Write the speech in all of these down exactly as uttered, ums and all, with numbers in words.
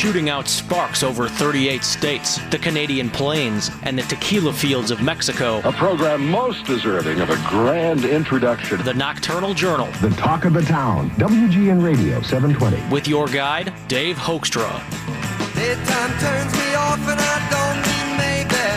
shooting out sparks over thirty-eight states, the Canadian Plains, and the tequila fields of Mexico. A program most deserving of a grand introduction. The Nocturnal Journal. The talk of the town. W G N Radio seven twenty. With your guide, Dave Hoekstra. Daytime turns me off and I don't mean maybe.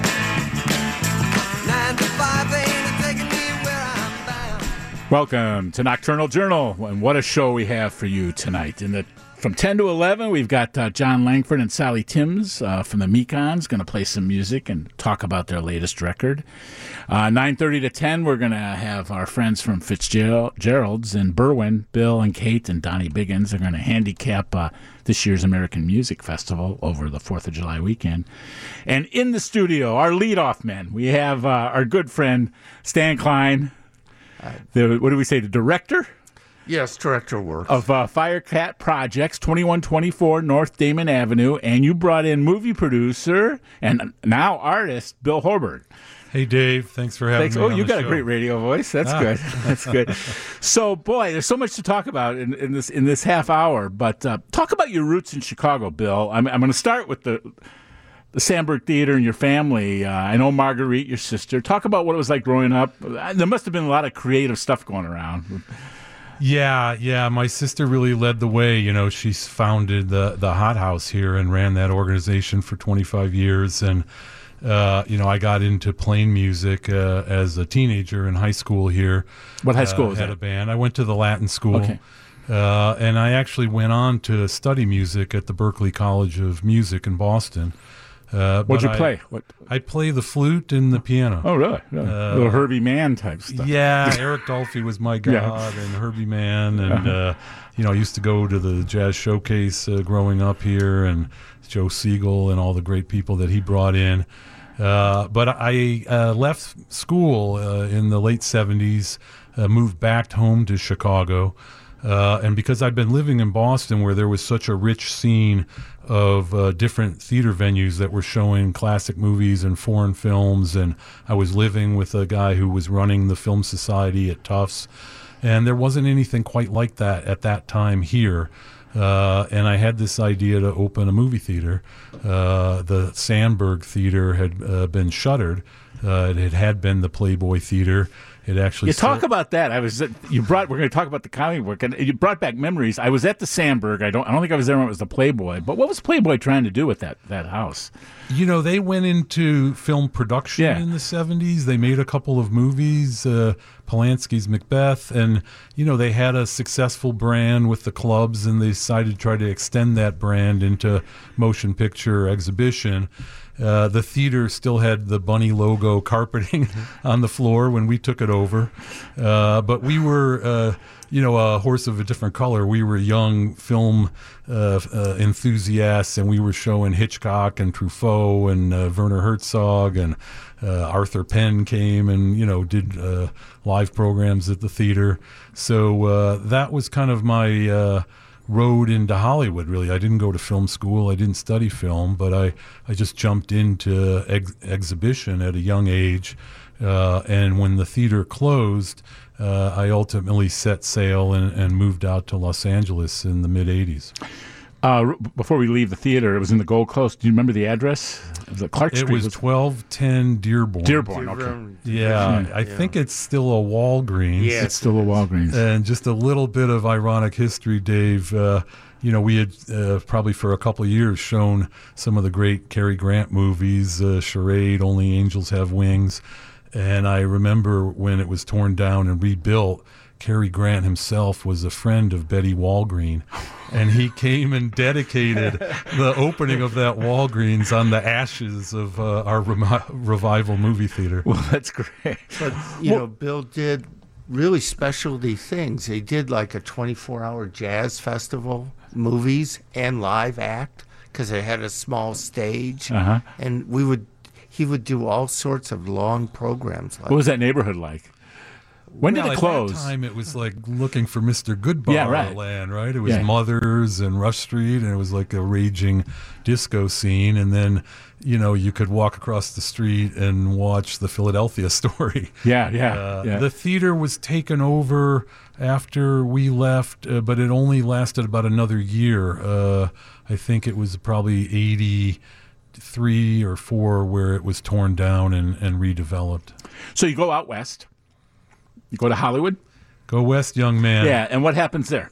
Nine to five ain't taking me where I'm bound. Welcome to Nocturnal Journal, and what a show we have for you tonight. In the From ten to eleven, we've got uh, John Langford and Sally Timms uh, from the Mekons going to play some music and talk about their latest record. Uh, nine thirty to ten, we're going to have our friends from Fitzgerald's in Berwyn, Bill and Kate and Donnie Biggins. They're going to handicap uh, this year's American Music Festival over the fourth of July weekend. And in the studio, our leadoff men, we have uh, our good friend Stan Klein, the, what do we say, the director? Yes, director works. Of uh, Firecat Projects, twenty-one twenty-four North Damon Avenue, and you brought in movie producer and now artist Bill Horbert. Hey, Dave. Thanks for having Thanks. me Oh, on you the got show. a great radio voice. That's Ah. good. That's good. So, boy, there's so much to talk about in, in this in this half hour. But uh, talk about your roots in Chicago, Bill. I'm, I'm going to start with the the Sandburg Theater and your family. Uh, I know Marguerite, your sister. Talk about what it was like growing up. There must have been a lot of creative stuff going around. Yeah, yeah. My sister really led the way. You know, she's founded the the Hot House here and ran that organization for twenty-five years. And, uh, you know, I got into playing music uh, as a teenager in high school here. What high school uh, was had that? a band. I went to the Latin school. Okay. Uh, and I actually went on to study music at the Berklee College of Music in Boston. Uh, What'd but you play? I, What? I play the flute and the piano. Oh, really? really? Uh, Little Herbie Mann type stuff. Yeah, Eric Dolphy was my god, Yeah. and Herbie Mann, and Uh-huh. uh, you know, I used to go to the Jazz Showcase uh, growing up here, and Joe Siegel and all the great people that he brought in. Uh, but I uh, left school uh, in the late seventies, uh, moved back home to Chicago. Uh, and because I'd been living in Boston where there was such a rich scene of uh, different theater venues that were showing classic movies and foreign films, and I was living with a guy who was running the Film Society at Tufts, and there wasn't anything quite like that at that time here. Uh, and I had this idea to open a movie theater. Uh, the Sandburg Theater had uh, been shuttered. Uh, it had been the Playboy Theater. It actually You talk still- about that. I was at, you brought. We're going to talk about the comic book, and you brought back memories. I was at the Sandburg. I don't. I don't think I was there when it was the Playboy. But what was Playboy trying to do with that that house? You know, they went into film production Yeah. in the seventies. They made a couple of movies, uh, Polanski's Macbeth, and, you know, they had a successful brand with the clubs, and they decided to try to extend that brand into motion picture exhibition. Uh, the theater still had the bunny logo carpeting on the floor when we took it over. Uh, but we were, uh, you know, a horse of a different color. We were young film uh, uh, enthusiasts, and we were showing Hitchcock and Truffaut and uh, Werner Herzog, and uh, Arthur Penn came and, you know, did uh, live programs at the theater. So uh, that was kind of my... Uh, road into Hollywood, really. I didn't go to film school. I didn't study film, but I, I just jumped into ex- exhibition at a young age. Uh, and when the theater closed, uh, I ultimately set sail and, and moved out to Los Angeles in the mid-eighties. Uh, before we leave the theater, it was in the Gold Coast. Do you remember the address? It was at Clark It Street. was twelve ten Dearborn. Dearborn. Okay. Yeah, Yeah. I think it's still a Walgreens. Yeah. It's still a Walgreens. And just a little bit of ironic history, Dave. Uh, you know, we had uh, probably for a couple of years shown some of the great Cary Grant movies, uh, Charade, Only Angels Have Wings. And I remember when it was torn down and rebuilt, Cary Grant himself was a friend of Betty Walgreen, and he came and dedicated the opening of that Walgreens on the ashes of uh, our rem- revival movie theater. Well, that's great. But, you Well- know, Bill did really specialty things. He did like a twenty-four hour jazz festival, movies, and live act, because it had a small stage. Uh-huh. And we would, he would do all sorts of long programs. Like What was that neighborhood like? When well, did it at close? that time, it was like looking for Mister Goodbar Yeah, right. land, right? It was Yeah. Mothers and Rush Street, and it was like a raging disco scene. And then, you know, you could walk across the street and watch the Philadelphia Story. Yeah, yeah, Uh, yeah. The theater was taken over after we left, uh, but it only lasted about another year. Uh, I think it was probably eighty-three or four where it was torn down and, and redeveloped. So you go out west. You go to Hollywood. Go west, young man. Yeah, and what happens there?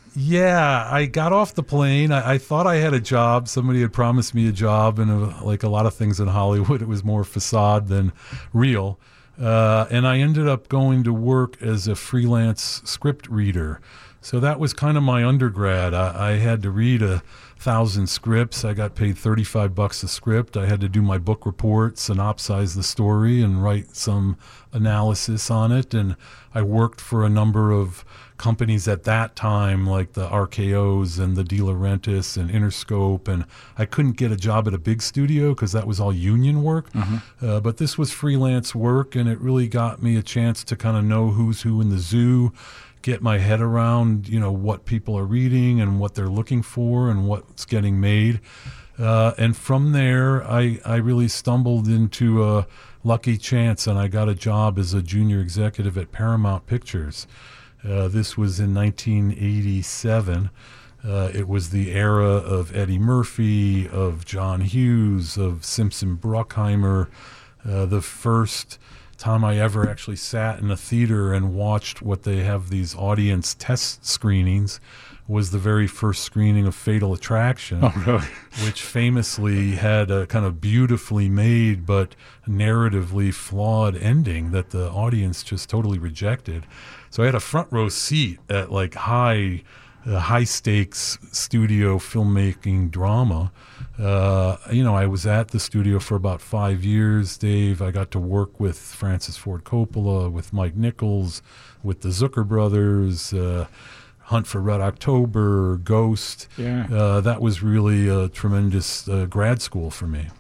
Yeah, I got off the plane. I, I thought I had a job. Somebody had promised me a job, and uh, like a lot of things in Hollywood, it was more facade than real. Uh, and I ended up going to work as a freelance script reader. So that was kind of my undergrad. I, I had to read a thousand scripts. I got paid thirty-five bucks a script. I had to do my book report, synopsize the story, and write some analysis on it. And I worked for a number of companies at that time, like the R K Os and the De Laurentiis and Interscope. And I couldn't get a job at a big studio because that was all union work. Mm-hmm. Uh, but this was freelance work, and it really got me a chance to kind of know who's who in the zoo, get my head around, you know, what people are reading and what they're looking for and what's getting made. Uh, and from there, I, I really stumbled into a lucky chance, and I got a job as a junior executive at Paramount Pictures. Uh, this was in nineteen eighty-seven. Uh, it was the era of Eddie Murphy, of John Hughes, of Simpson Bruckheimer. Uh, the first time I ever actually sat in a theater and watched what they have these audience test screenings was the very first screening of Fatal Attraction, Oh, really? which famously had a kind of beautifully made but narratively flawed ending that the audience just totally rejected. So I had a front row seat at like high uh, high stakes studio filmmaking drama. Uh, you know, I was at the studio for about five years, Dave. I got to work with Francis Ford Coppola, with Mike Nichols, with the Zucker brothers, uh, Hunt for Red October, Ghost. Yeah. Uh, that was really a tremendous uh, grad school for me.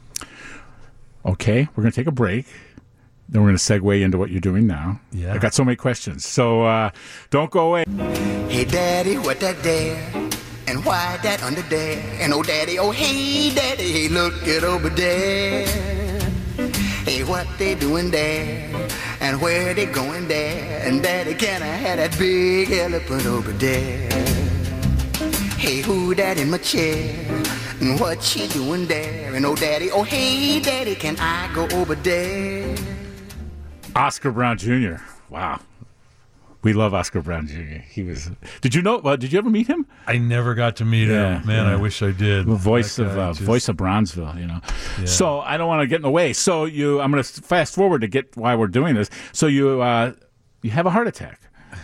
Okay, we're going to take a break. Then we're going to segue into what you're doing now. Yeah. I got so many questions. So uh, don't go away. Hey, Daddy, what that there? And why that under there? And oh, Daddy, oh, hey, Daddy, hey, look it over there. Hey, what they doing there? And where they going there? And Daddy, can I have that big elephant over there? Hey, who that in my chair? And what she doing there? And oh, Daddy, oh, hey, Daddy, can I go over there? Oscar Brown Junior Wow. We love Oscar Brown Junior He was. Did you know? Well, did you ever meet him? I never got to meet Yeah, him. Man, yeah. I wish I did. The voice That of guy uh, just- voice of Bronzeville, you know. Yeah. So I don't want to get in the way. So you, I'm going to fast forward to get why we're doing this. So you, uh, you have a heart attack.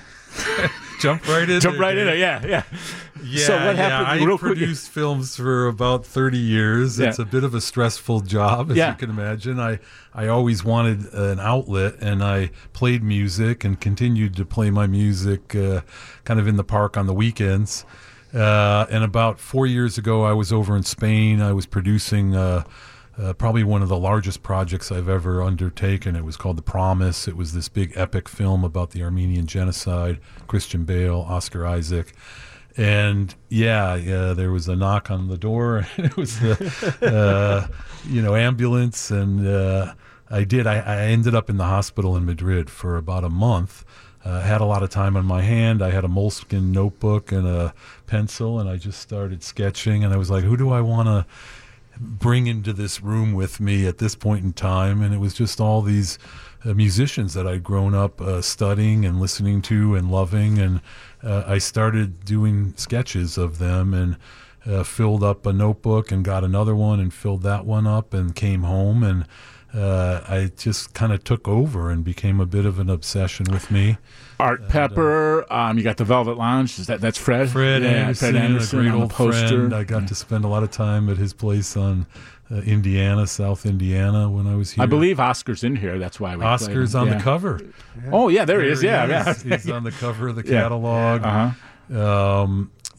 Jump right in. Jump there, right in Dave. it. Yeah, yeah. Yeah, So what yeah, happened? I real quick? produced films for about thirty years. Yeah. It's a bit of a stressful job, as Yeah. you can imagine. I, I always wanted an outlet, and I played music and continued to play my music uh, kind of in the park on the weekends. Uh, and about four years ago, I was over in Spain. I was producing uh, uh, probably one of the largest projects I've ever undertaken. It was called The Promise. It was this big epic film about the Armenian genocide. Christian Bale, Oscar Isaac. And yeah, yeah, there was a knock on the door. And it was the, uh, you know, ambulance, and uh, I did. I, I ended up in the hospital in Madrid for about a month. Uh, had a lot of time on my hand. I had a moleskin notebook and a pencil, and I just started sketching. And I was like, who do I want to bring into this room with me at this point in time? And it was just all these uh, musicians that I'd grown up uh, studying and listening to and loving. And uh, I started doing sketches of them, and uh, filled up a notebook and got another one and filled that one up and came home. And uh, I just kind of took over and became a bit of an obsession with me. Art Pepper. Um, you got the Velvet Lounge. Is that that's Fred? Fred yeah, Anderson, Fred Anderson a great on the old poster. friend. I got Yeah. to spend a lot of time at his place on uh, Indiana, South Indiana, when I was here. I believe Oscar's in here. That's why we. Oscar's played him. on Yeah. the cover. Oh yeah, there, he is. Yeah, he yeah. is. He's on the cover of the Yeah. catalog. Uh-huh. Um,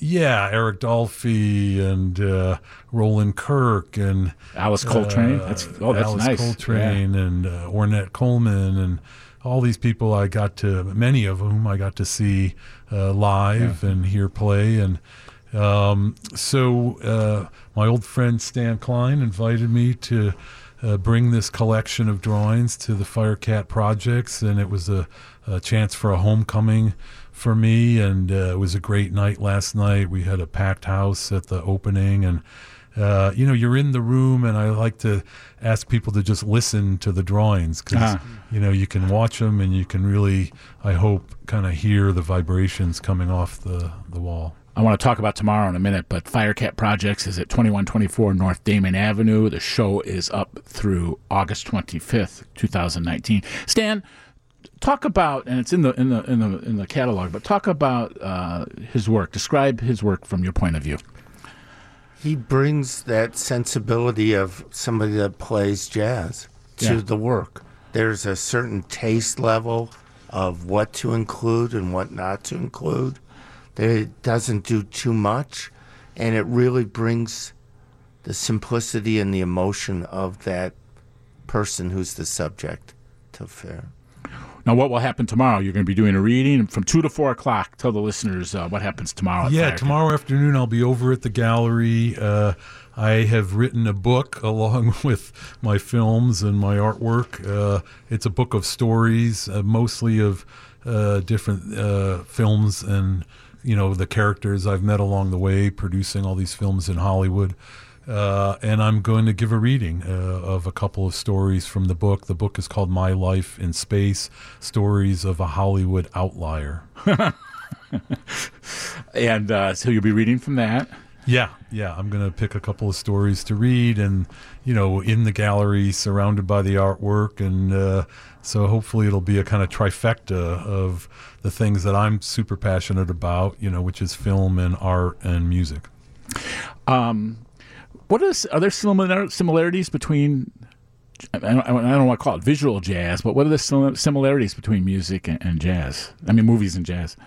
Yeah, Eric Dolphy and uh, Roland Kirk and Alice Coltrane. Uh, that's oh, that's Alice nice. Coltrane yeah. and uh, Ornette Coleman and all these people. I got to many of whom I got to see uh, live yeah. and hear play. And um, so uh, my old friend Stan Klein invited me to uh, bring this collection of drawings to the Firecat Projects, and it was a, a chance for a homecoming for me, and uh, it was a great night last night. We had a packed house at the opening, and uh, you know, you're in the room, and I like to ask people to just listen to the drawings because uh-huh. you know, you can watch them and you can really, I hope, kind of hear the vibrations coming off the, the wall. I want to talk about tomorrow in a minute, but Firecat Projects is at twenty-one twenty-four North Damon Avenue. The show is up through August twenty-fifth, twenty nineteen. Stan, talk about, and it's in the in the in the in the catalog, but talk about uh, his work. Describe his work from your point of view. He brings that sensibility of somebody that plays jazz to Yeah. the work. There's a certain taste level of what to include and what not to include. It doesn't do too much, and it really brings the simplicity and the emotion of that person who's the subject to fair. Now, what will happen tomorrow? You're going to be doing a reading from two to four o'clock. Tell the listeners uh, what happens tomorrow. At Yeah, Firecat. tomorrow afternoon I'll be over at the gallery. Uh, I have written a book along with my films and my artwork. Uh, it's a book of stories, uh, mostly of uh, different uh, films and, you know, the characters I've met along the way producing all these films in Hollywood. Uh, and I'm going to give a reading uh, of a couple of stories from the book. The book is called My Life in Space, Stories of a Hollywood Outlier. And uh, so you'll be reading from that. Yeah, yeah. I'm going to pick a couple of stories to read and, you know, in the gallery surrounded by the artwork. And uh, so hopefully it'll be a kind of trifecta of the things that I'm super passionate about, you know, which is film and art and music. Um, what is, are there similar, similarities between, I don't, I don't know what to call it, visual jazz, but what are the sim- similarities between music and, and jazz? I mean, movies and jazz.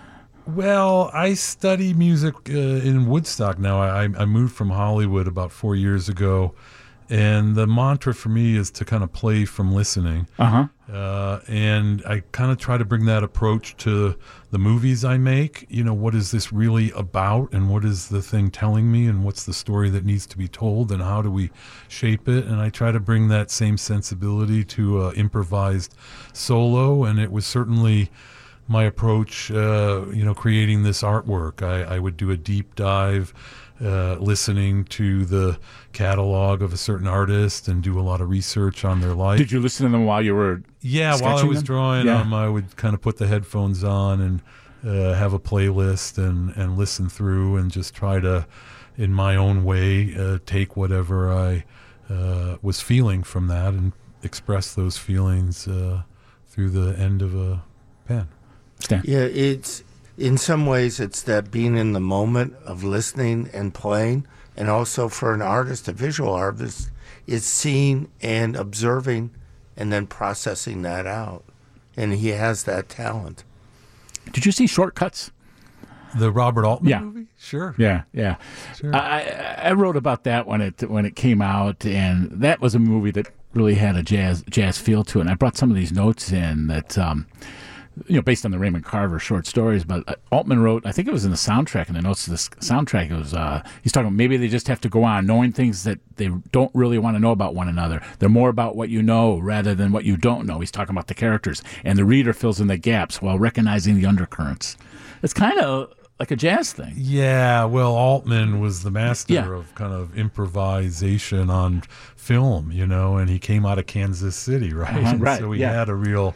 Well, I study music uh, in Woodstock now. I, I moved from Hollywood about four years ago, and the mantra for me is to kind of play from listening. Uh-huh. Uh, and I kind of try to bring that approach to the movies I make. You know, what is this really about, and what is the thing telling me, and what's the story that needs to be told, and how do we shape it? And I try to bring that same sensibility to uh, improvised solo, and it was certainly my approach, uh, you know, creating this artwork. I, I would do a deep dive, uh, listening to the catalog of a certain artist and do a lot of research on their life. Did you listen to them while you were Yeah, while I sketching was them? drawing Yeah. them, I would kind of put the headphones on and uh, have a playlist and, and listen through and just try to, in my own way, uh, take whatever I uh, was feeling from that and express those feelings uh, through the end of a pen. Stan? Yeah, it's in some ways it's that being in the moment of listening and playing, and also for an artist, a visual artist, is seeing and observing and then processing that out. And he has that talent. Did you see Shortcuts? The Robert Altman Yeah. movie? Sure. Yeah, yeah. Sure. I, I wrote about that when it when it came out, and that was a movie that really had a jazz jazz feel to it. And I brought some of these notes in that, um, you know, based on the Raymond Carver short stories. But uh, Altman wrote, I think it was in the soundtrack, in the notes of the soundtrack, it was, uh, he's talking about maybe they just have to go on knowing things that they don't really want to know about one another. They're more about what you know rather than what you don't know. He's talking about the characters, and the reader fills in the gaps while recognizing the undercurrents. It's kind of like a jazz thing. Yeah, well, Altman was the master Yeah. of kind of improvisation on film, you know, and he came out of Kansas City, right? Uh-huh, And right, so he yeah. had a real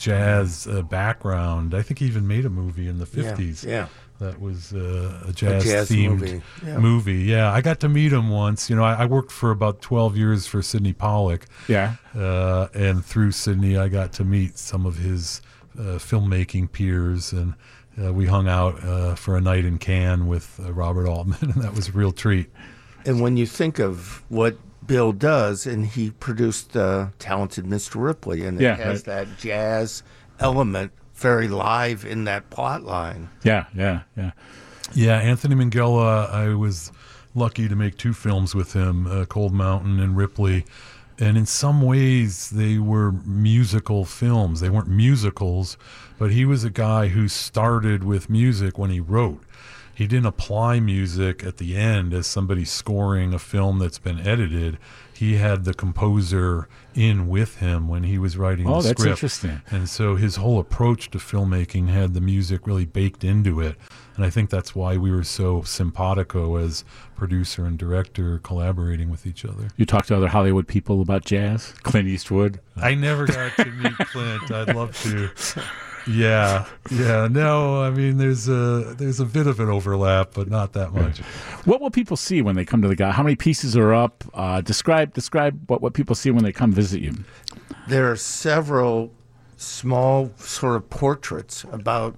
jazz uh, background. I think he even made a movie in the fifties. yeah. That was uh, a jazz, jazz themed movie, yeah. movie. Yeah, I got to meet him once. You know, I, I worked for about twelve years for Sidney Pollack. Yeah. Uh, and through Sidney, I got to meet some of his uh, filmmaking peers, and uh, we hung out uh, for a night in Cannes with uh, Robert Altman, and that was a real treat. And when you think of what Bill does, and he produced uh, Talented Mister Ripley, and it Yeah, has right. that jazz element very live in that plot line. Yeah, yeah, yeah. Yeah, Anthony Minghella, I was lucky to make two films with him, uh, Cold Mountain and Ripley. And in some ways, they were musical films. They weren't musicals, but he was a guy who started with music when he wrote. He didn't apply music at the end as somebody scoring a film that's been edited. He had the composer in with him when he was writing oh, the that's script. Interesting. And so his whole approach to filmmaking had the music really baked into it. And I think that's why we were so simpatico as producer and director collaborating with each other. You talk to other Hollywood people about jazz? Clint Eastwood? I never got to meet Clint. I'd love to. Yeah, yeah. No, I mean, there's a there's a bit of an overlap, but not that much. What will people see when they come to the guy? How many pieces are up? Uh, describe describe what, what people see when they come visit you. There are several small sort of portraits, about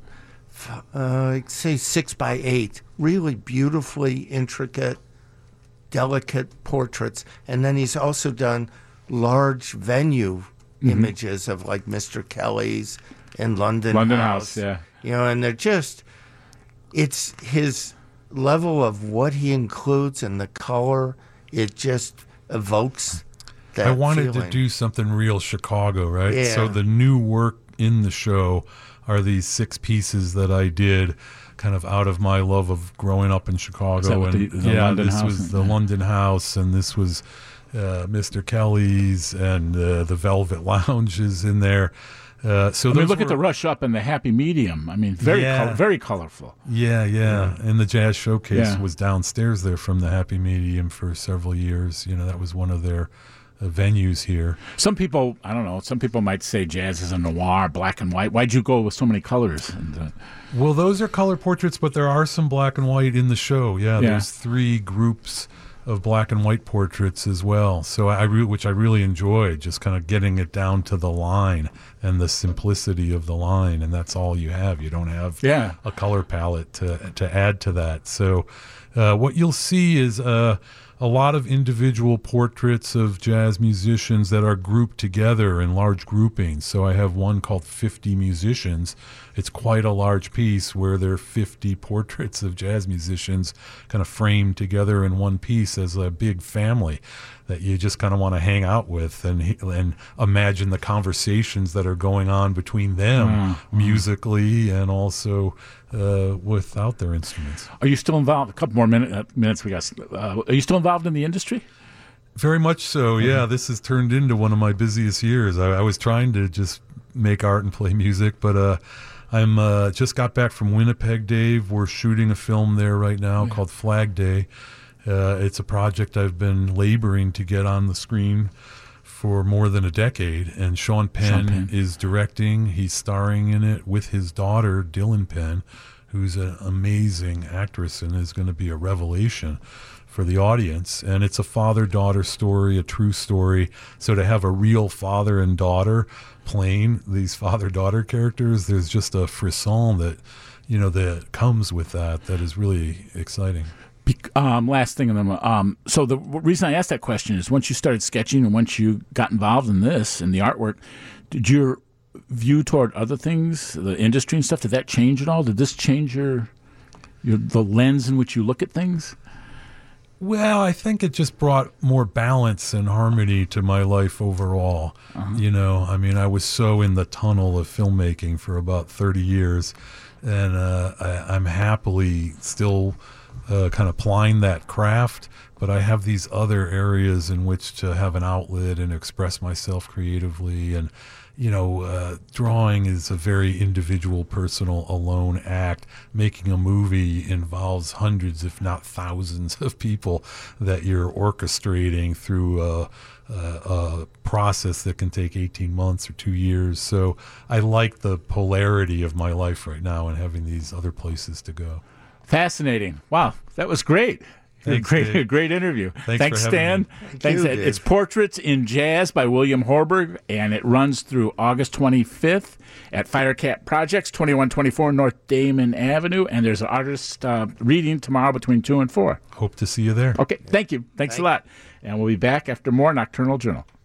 uh, say six by eight, really beautifully intricate, delicate portraits. And then he's also done large venue mm-hmm. images of like Mister Kelly's in London, London House. House, yeah. You know, and they're just, it's his level of what he includes and the color, it just evokes that I wanted feeling. to do something real Chicago, right? Yeah. So the new work in the show are these six pieces that I did kind of out of my love of growing up in Chicago. And the, the yeah, London this House was the yeah. London House, and this was uh, Mister Kelly's, and uh, the Velvet Lounge is in there. Uh, so I mean, look were, at the Rush Up and the Happy Medium. I mean, very yeah. col- very colorful. Yeah, yeah, yeah. And the Jazz Showcase yeah. was downstairs there from the Happy Medium for several years. You know, that was one of their uh, venues here. Some people, I don't know, some people might say jazz is a noir, black and white. Why'd you go with so many colors? And, uh, well, those are color portraits, but there are some black and white in the show. Yeah, yeah. there's three groups of black and white portraits as well. So I, re- which I really enjoyed, just kind of getting it down to the line and the simplicity of the line, and that's all you have. You don't have yeah. a color palette to to add to that. So uh, what you'll see is uh, a lot of individual portraits of jazz musicians that are grouped together in large groupings. So I have one called fifty Musicians. It's quite a large piece where there are fifty portraits of jazz musicians kind of framed together in one piece as a big family that you just kind of want to hang out with and and imagine the conversations that are going on between them mm-hmm. musically and also uh, without their instruments. Are you still involved? A couple more minute, uh, minutes we got. Uh, are you still involved in the industry? Very much so, yeah. Mm-hmm. This has turned into one of my busiest years. I, I was trying to just make art and play music, but uh, I'm uh, just got back from Winnipeg, Dave. We're shooting a film there right now yeah. called Flag Day. Uh, it's a project I've been laboring to get on the screen for more than a decade, and Sean Penn, Sean Penn is directing. He's starring in it with his daughter, Dylan Penn, who's an amazing actress and is going to be a revelation for the audience. And it's a father-daughter story, a true story. So to have a real father and daughter playing these father-daughter characters, there's just a frisson that, you know, that comes with that that is really exciting. Um, last thing, um, so the reason I asked that question is once you started sketching and once you got involved in this, in the artwork, did your view toward other things, the industry and stuff, did that change at all? Did this change your, your the lens in which you look at things? Well, I think it just brought more balance and harmony to my life overall. Uh-huh. You know, I mean, I was so in the tunnel of filmmaking for about thirty years, and uh, I, I'm happily still Uh, kind of applying that craft, but I have these other areas in which to have an outlet and express myself creatively. And, you know, uh, drawing is a very individual, personal, alone act. Making a movie involves hundreds, if not thousands, of people that you're orchestrating through a, a, a process that can take eighteen months or two years. So I like the polarity of my life right now and having these other places to go. Fascinating. Wow, that was great. Thanks, great, Dave. great interview. Thanks, Thanks for Stan. Thank Thanks. you, It's Dave. Portraits in Jazz by William Horberg, and it runs through August twenty-fifth at Firecat Projects, twenty-one twenty-four North Damon Avenue, and there's an artist uh, reading tomorrow between two and four. Hope to see you there. Okay, thank you. Thanks Thank a lot. And we'll be back after more Nocturnal Journal.